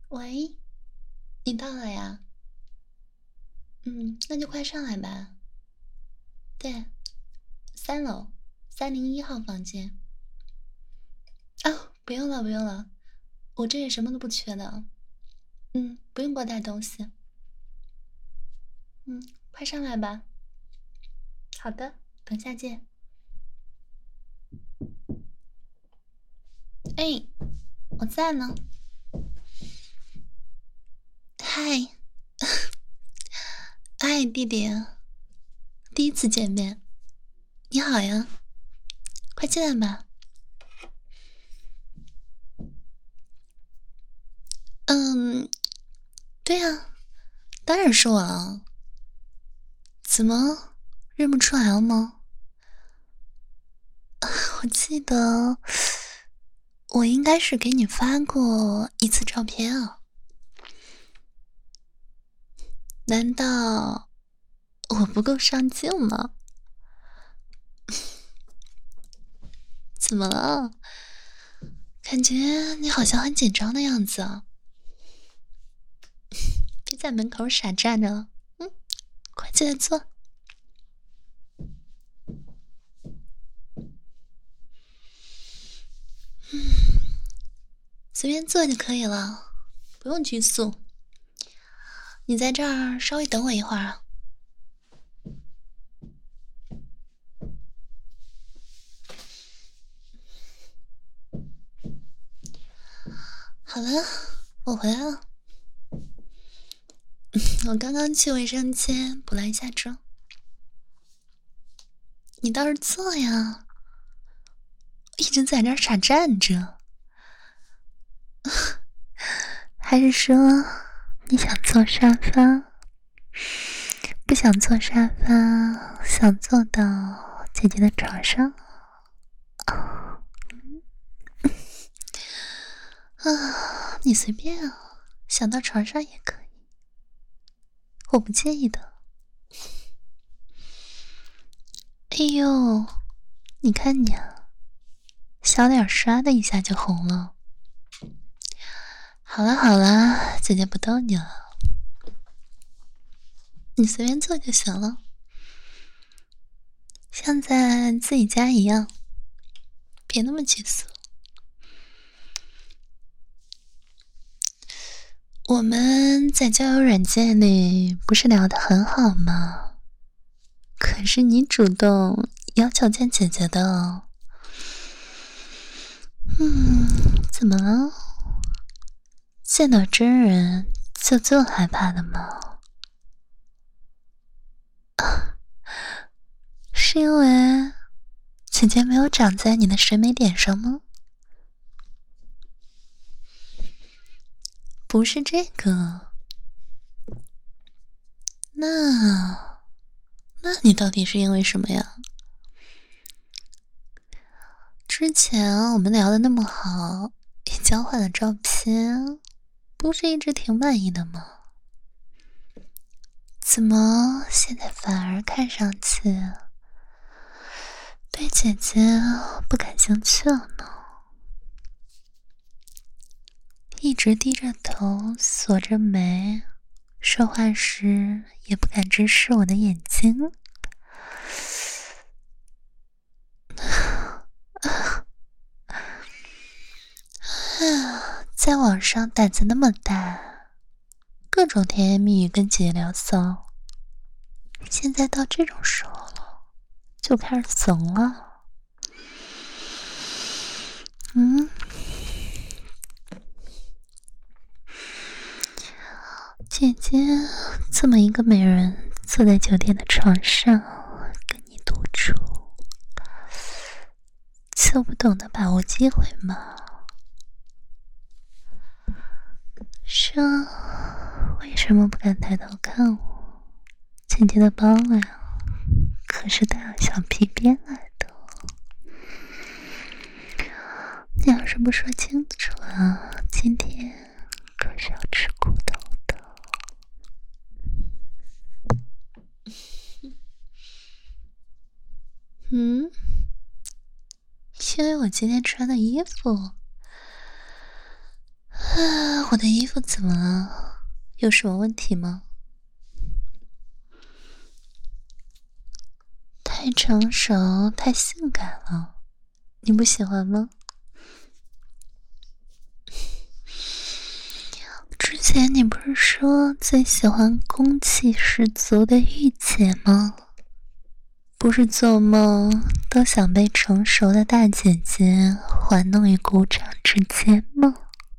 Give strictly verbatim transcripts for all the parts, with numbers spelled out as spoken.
喂，你到了呀？嗯，那就快上来吧。对，三楼三零一号房间。哦，不用了，不用了，我这里什么都不缺的。嗯，不用给我带东西。嗯，快上来吧。好的，等下见。哎，我在呢。嗨，嗨，弟弟，第一次见面，你好呀，快进来吧。嗯，对呀，当然是我了。怎么认不出来了吗？我记得我应该是给你发过一次照片啊，难道我不够上镜吗？怎么了？感觉你好像很紧张的样子啊！别在门口傻站着了，嗯，快进来坐。嗯，随便坐就可以了，不用拘束。你在这儿稍微等我一会儿啊。好了，我回来了。我刚刚去卫生间补了一下妆，你倒是坐呀，一直在这儿傻站着，还是说你想坐沙发？不想坐沙发，想坐到姐姐的床上？啊，你随便啊，想到床上也可以，我不介意的。哎呦，你看你啊，小脸刷的一下就红了。好了好了，姐姐不逗你了，你随便坐就行了，像在自己家一样，别那么拘束。我们在交友软件里不是聊得很好吗？可是你主动要求见姐姐的。嗯，怎么了？见到真人就这么害怕的吗？是因为姐姐没有长在你的审美点上吗？不是这个，那那你到底是因为什么呀？之前我们聊的那么好，也交换了照片，不是一直挺满意的吗？怎么现在反而看上去对姐姐不感兴趣了呢？一直低着头，锁着眉，说话时也不敢直视我的眼睛。在网上胆子那么大，各种甜言蜜语跟姐姐聊骚，现在到这种时候了，就开始怂了。嗯，姐姐这么一个美人坐在酒店的床上跟你独处，就不懂得把握机会吗？说为什么不敢抬头看我？姐姐的包呀，可是带了小皮鞭来的。你要是不说清楚啊，今天可是要吃骨头的。嗯，因为我今天穿的衣服，啊， 我的衣服怎么了？有什么问题吗？太成熟，太性感了，你不喜欢吗？之前你不是说最喜欢攻气十足的御姐吗？不是做梦都想被成熟的大姐姐玩弄于股掌之间吗？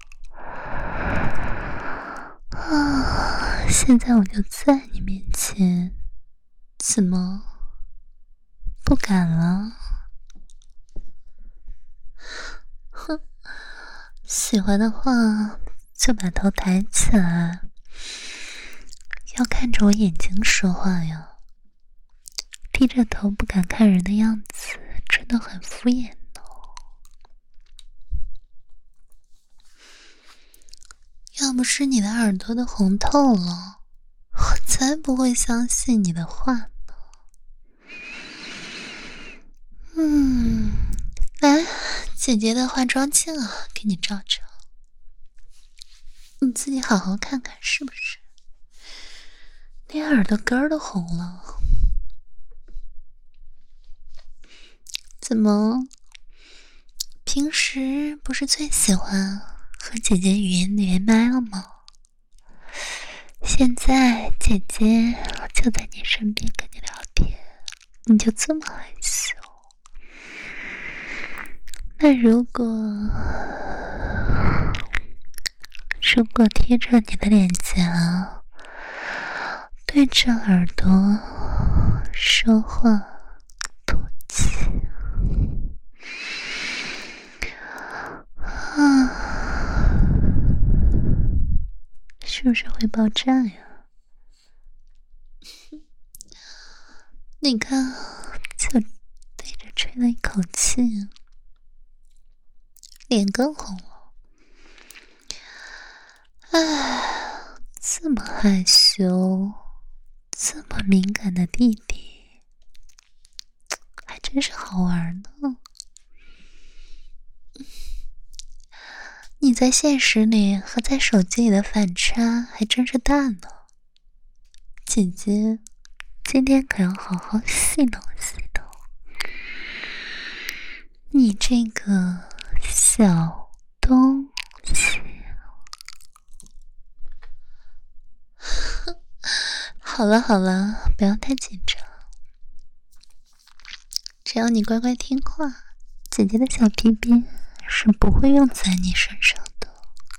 啊！现在我就在你面前，怎么不敢了？哼，喜欢的话就把头抬起来，要看着我眼睛说话呀。低着头不敢看人的样子真的很敷衍哦。要不是你的耳朵都红透了，我才不会相信你的话呢。嗯，来，姐姐的化妆镜啊，给你照照，你自己好好看看是不是？连耳朵根儿都红了。怎么？平时不是最喜欢和姐姐语音连麦了吗？现在姐姐就在你身边跟你聊天，你就这么害羞？那如果如果贴着你的脸颊，对着耳朵说话吐气，啊，是不是会爆炸呀？你看，就对着吹了一口气，脸更红了。唉，这么害羞，这么敏感的弟弟，还真是好玩呢。你在现实里和在手机里的反差还真是大呢。姐姐今天可要好好戏弄戏弄你这个小东西。好了好了，不要太紧张，只要你乖乖听话，姐姐的小屁屁是不会用在你身上的。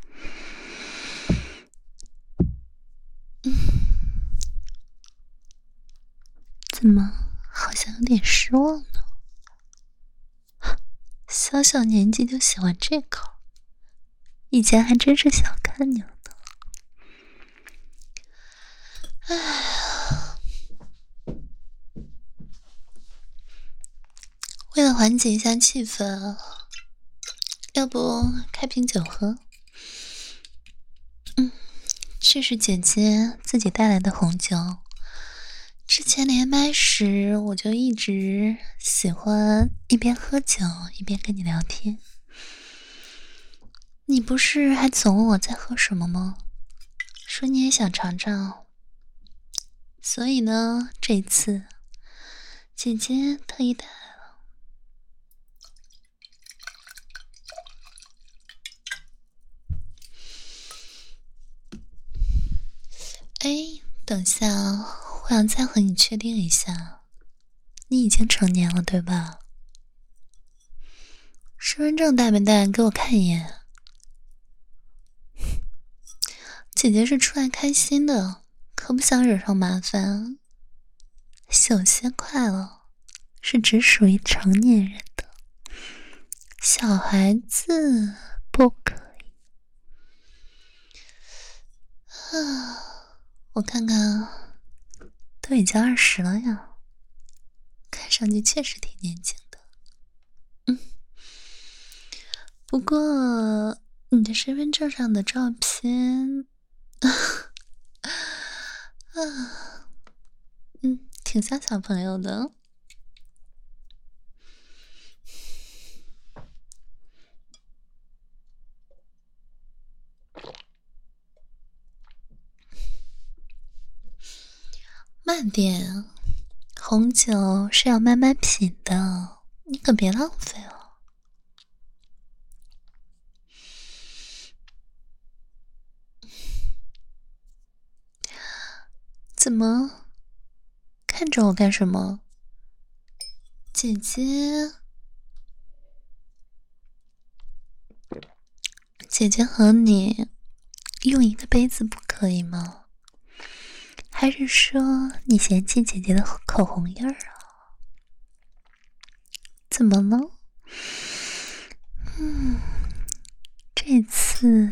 嗯，怎么好像有点失望呢？小小年纪就喜欢这口，以前还真是小看你了呢。哎呀，为了缓解一下气氛，要不开瓶酒喝？嗯，这是姐姐自己带来的红酒。之前连麦时，我就一直喜欢一边喝酒一边跟你聊天。你不是还总问我在喝什么吗？说你也想尝尝。所以呢，这次姐姐特意带来了。哎，等下，我想再和你确定一下，你已经成年了对吧？身份证带没带？给我看一眼。姐姐是出来开心的，可不想惹上麻烦。有些快乐是只属于成年人的，小孩子不可以。啊，我看看，都已经二十了呀，看上去确实挺年轻的。嗯，不过你的身份证上的照片，啊，嗯，挺像小朋友的。 慢点，红酒是要慢慢品的，你可别浪费了。怎么看着我干什么？姐姐，姐姐和你用一个杯子不可以吗？还是说你嫌弃姐姐的口红印儿啊？怎么了？嗯，这次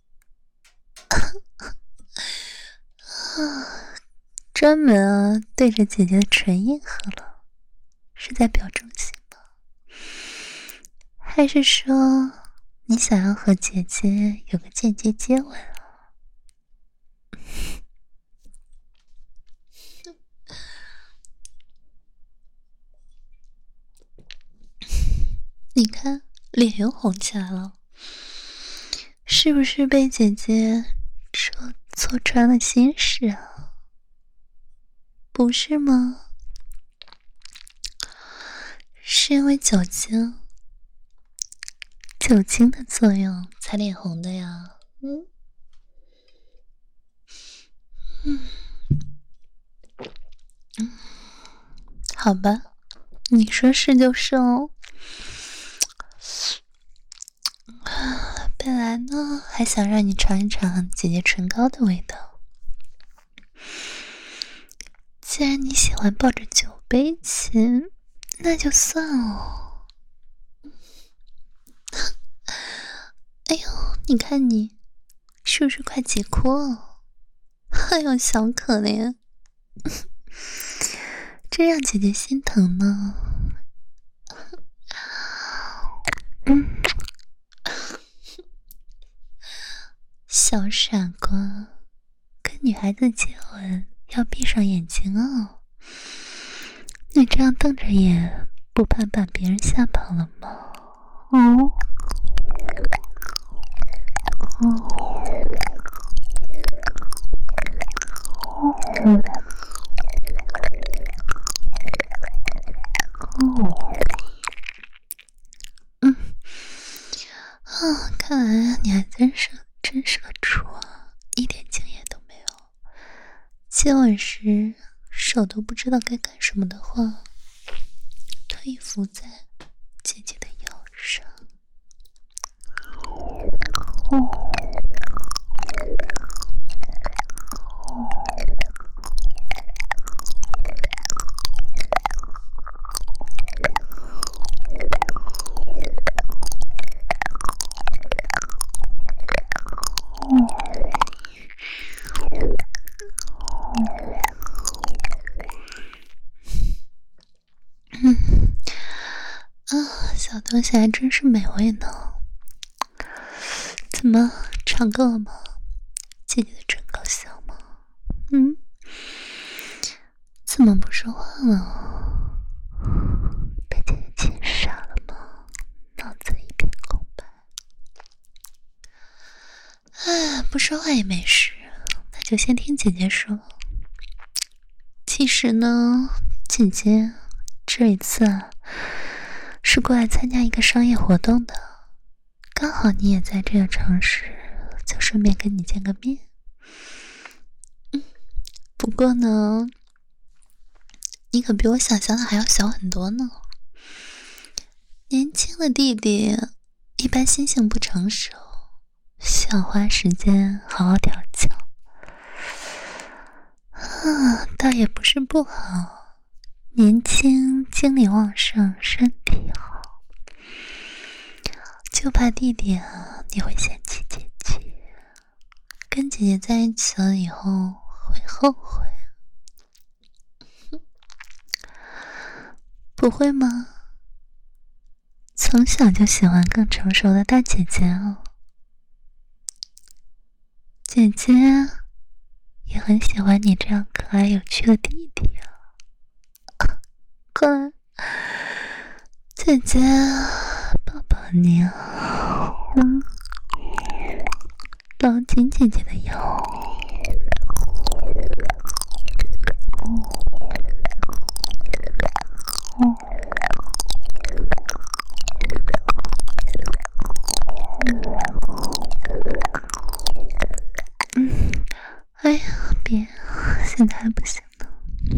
啊，专门啊对着姐姐的唇印喝了，是在表忠心吗？还是说你想要和姐姐有个间接接吻啊？你看脸又红起来了，是不是被姐姐戳戳穿了心事啊？不是吗？是因为酒精，酒精的作用才脸红的呀。嗯嗯嗯，好吧，你说是就是哦。本来呢，还想让你尝一尝姐姐唇膏的味道。既然你喜欢抱着酒杯亲，那就算了。哎呦，你看你，是不是快急哭了？哎呦，小可怜，真让姐姐心疼呢。嗯，小傻瓜，跟女孩子接吻要闭上眼睛哦。你这样瞪着眼，不怕把别人吓跑了吗？哦，哦，嗯，哦，嗯，啊，看来你还真是真是个猪啊，一点经验都没有。接吻时手都不知道该干什么的话，推伏在姐姐的腰上。哦，嗯，啊，小东西还真是美味呢。怎么尝够了吗？姐姐的唇膏香吗？嗯，怎么不说话了？被姐姐气傻了吗？脑子一片空白。哎，不说话也没事，那就先听姐姐说。其实呢，姐姐这一次啊，是过来参加一个商业活动的，刚好你也在这个城市，就顺便跟你见个面。嗯，不过呢，你可比我想象的还要小很多呢。年轻的弟弟一般心性不成熟，需要花时间好好调教。啊，倒也不是不好，年轻精力旺盛，身体好。就怕弟弟啊，你会嫌弃姐姐，跟姐姐在一起了以后会后悔。不会吗？从小就喜欢更成熟的大姐姐哦。姐姐也很喜欢你这样可爱有趣的弟弟啊。过来，姐姐抱抱你啊，嗯，抱紧姐姐的腰。哦， 现在还不行呢，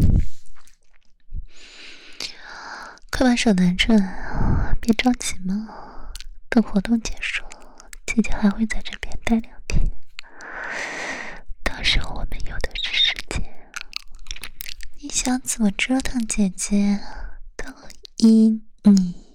快把手拿准，别着急嘛。等活动结束，姐姐还会在这边待两天，到时候我们有的是时间。你想怎么折腾姐姐都依你。